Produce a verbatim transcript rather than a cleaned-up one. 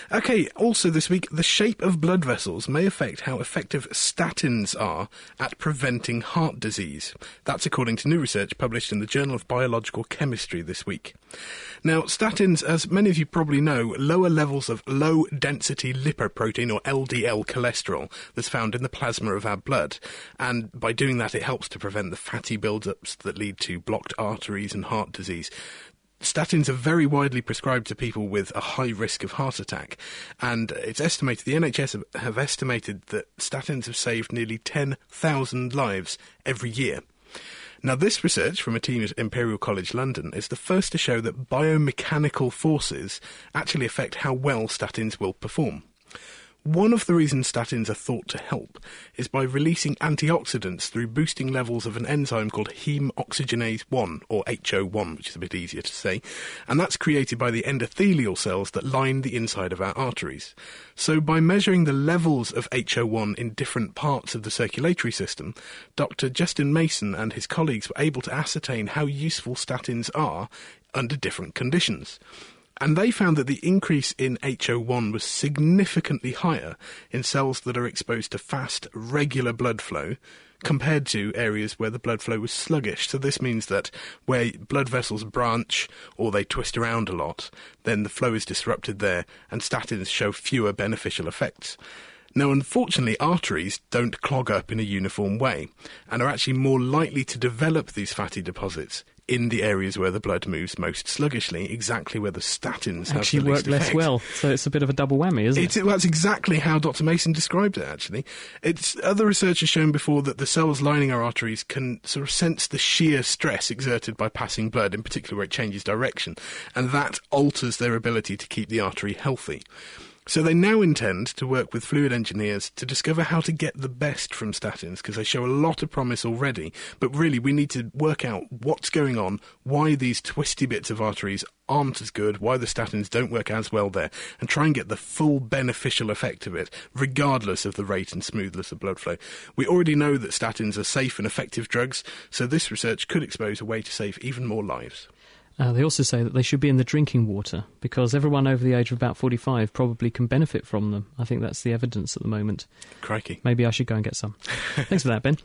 OK, also this week, the shape of blood vessels may affect how effective statins are at preventing heart disease. That's according to new research published in the Journal of Biological Chemistry this week. Now, statins, as many of you probably know, lower levels of low-density lipoprotein, or L D L cholesterol, that's found in the plasma of our blood. And by doing that, it helps to prevent the fatty build-ups that lead to blocked arteries and heart disease. Statins are very widely prescribed to people with a high risk of heart attack, and it's estimated, the N H S have, have estimated that statins have saved nearly ten thousand lives every year. Now, this research from a team at Imperial College London is the first to show that biomechanical forces actually affect how well statins will perform. One of the reasons statins are thought to help is by releasing antioxidants through boosting levels of an enzyme called heme oxygenase one, or H O one, which is a bit easier to say, and that's created by the endothelial cells that line the inside of our arteries. So by measuring the levels of H O one in different parts of the circulatory system, Doctor Justin Mason and his colleagues were able to ascertain how useful statins are under different conditions. And they found that the increase in H O one was significantly higher in cells that are exposed to fast, regular blood flow compared to areas where the blood flow was sluggish. So this means that where blood vessels branch or they twist around a lot, then the flow is disrupted there, and statins show fewer beneficial effects. Now, unfortunately, arteries don't clog up in a uniform way and are actually more likely to develop these fatty deposits in the areas where the blood moves most sluggishly, exactly where the statins have actually the least work less effect. well. So it's a bit of a double whammy, isn't it? It's, well, that's exactly how Doctor Mason described it, actually. It's, other research has shown before that the cells lining our arteries can sort of sense the shear stress exerted by passing blood, in particular where it changes direction, and that alters their ability to keep the artery healthy. So they now intend to work with fluid engineers to discover how to get the best from statins, because they show a lot of promise already. But really, we need to work out what's going on, why these twisty bits of arteries aren't as good, why the statins don't work as well there, and try and get the full beneficial effect of it, regardless of the rate and smoothness of blood flow. We already know that statins are safe and effective drugs, so this research could expose a way to save even more lives. Uh, they also say that they should be in the drinking water, because everyone over the age of about forty-five probably can benefit from them. I think that's the evidence at the moment. Crikey. Maybe I should go and get some. Thanks for that, Ben.